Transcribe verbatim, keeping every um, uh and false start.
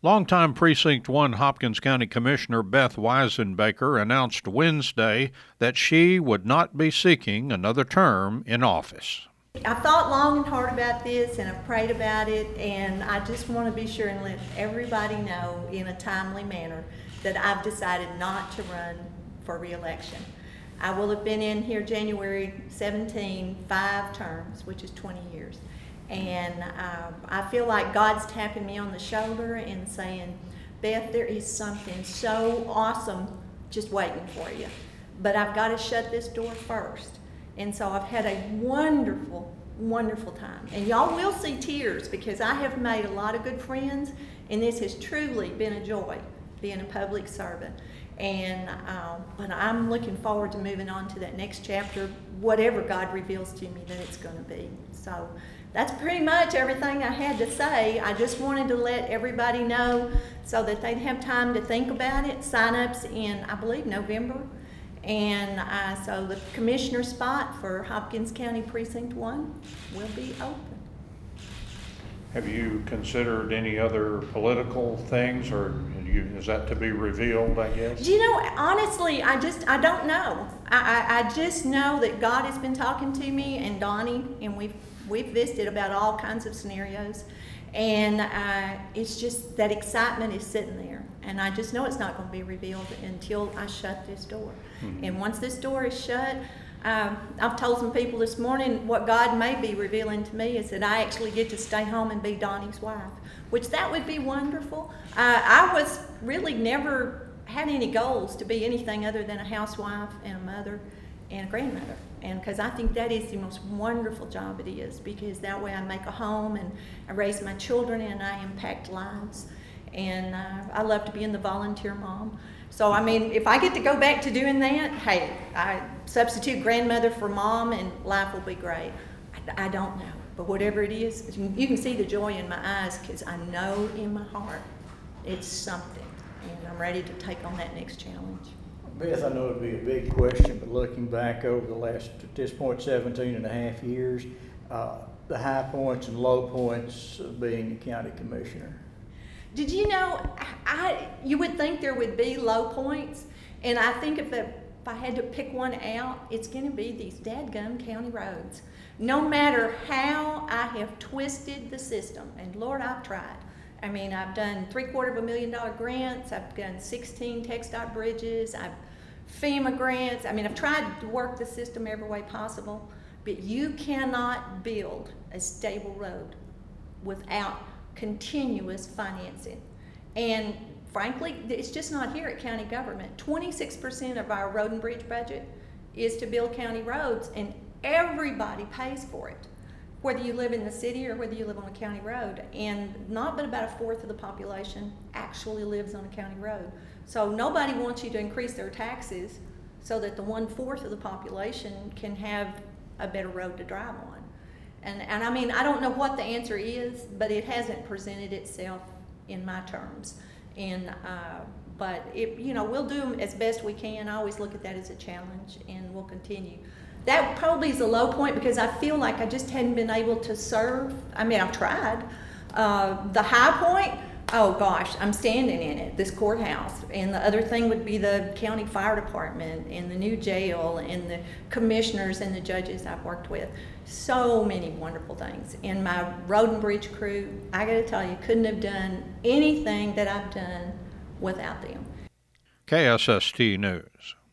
Longtime Precinct one Hopkins County Commissioner Beth Weisenbaker announced Wednesday that she would not be seeking another term in office. I thought long and hard about this, and I've prayed about it, and I just want to be sure and let everybody know in a timely manner that I've decided not to run for re-election. I will have been in here January seventeenth, five terms, which is twenty years. And uh, I feel like God's tapping me on the shoulder and saying, Beth, there is something so awesome just waiting for you. But I've got to shut this door first. And so I've had a wonderful, wonderful time. And y'all will see tears because I have made a lot of good friends, and this has truly been a joy, being a public servant. And um, but I'm looking forward to moving on to that next chapter, whatever God reveals to me that it's going to be. So that's pretty much everything I had to say. I just wanted to let everybody know so that they'd have time to think about it. Sign-ups in, I believe, November. And uh, so the commissioner spot for Hopkins County Precinct one will be open. Have you considered any other political things, or you, is that to be revealed, I guess? Do you know, honestly, I just, I don't know. I, I, I just know that God has been talking to me and Donnie, and we've, we've visited about all kinds of scenarios. And uh, it's just that excitement is sitting there. And I just know it's not going to be revealed until I shut this door. Mm-hmm. And once this door is shut, um, I've told some people this morning what God may be revealing to me is that I actually get to stay home and be Donnie's wife, which that would be wonderful. Uh, I was really never had any goals to be anything other than a housewife and a mother and a grandmother. And because I think that is the most wonderful job it is, because that way I make a home and I raise my children and I impact lives. And uh, I love to be in the volunteer mom. So, I mean, if I get to go back to doing that, hey, I substitute grandmother for mom and life will be great. I, I don't know. But whatever it is, you can see the joy in my eyes because I know in my heart it's something. And I'm ready to take on that next challenge. Beth, I know it'd be a big question, but looking back over the last, at this point, seventeen and a half years, uh, the high points and low points of being a county commissioner. Did you know, I, you would think there would be low points, and I think if, the, if I had to pick one out, it's going to be these dadgum county roads. No matter how I have twisted the system, and Lord, I've tried. I mean, I've done three quarter of a million dollar grants, I've done sixteen TxDOT bridges, I've FEMA grants. I mean, I've tried to work the system every way possible, but you cannot build a stable road without continuous financing. And frankly, it's just not here at county government. twenty-six percent of our road and bridge budget is to build county roads, and everybody pays for it, whether you live in the city or whether you live on a county road. And not but about a fourth of the population actually lives on a county road. So nobody wants you to increase their taxes so that the one-fourth of the population can have a better road to drive on. And, and I mean, I don't know what the answer is, but it hasn't presented itself in my terms. And uh, but it, you know, we'll do them as best we can. I always look at that as a challenge, and we'll continue. That probably is a low point because I feel like I just hadn't been able to serve. I mean, I've tried. Uh, the high point, oh gosh, I'm standing in it, this courthouse. And the other thing would be the county fire department and the new jail and the commissioners and the judges I've worked with. So many wonderful things. And my road and bridge crew, I gotta tell you, couldn't have done anything that I've done without them. K S S T News.